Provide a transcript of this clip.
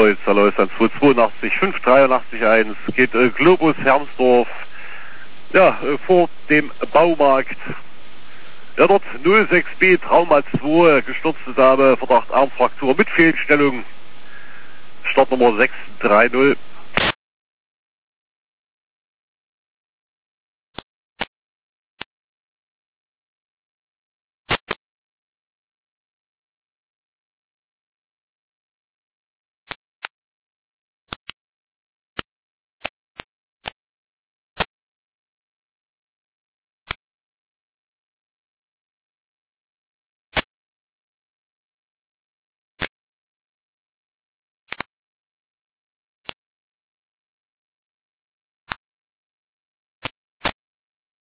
Kreuz, hallo, ist dann 282 583 1, geht Globus Hermsdorf, ja, vor dem Baumarkt. Ja, dort 06B, Trauma 2, gestürzte Dame, Verdacht Armfraktur mit Fehlstellung, Startnummer 630.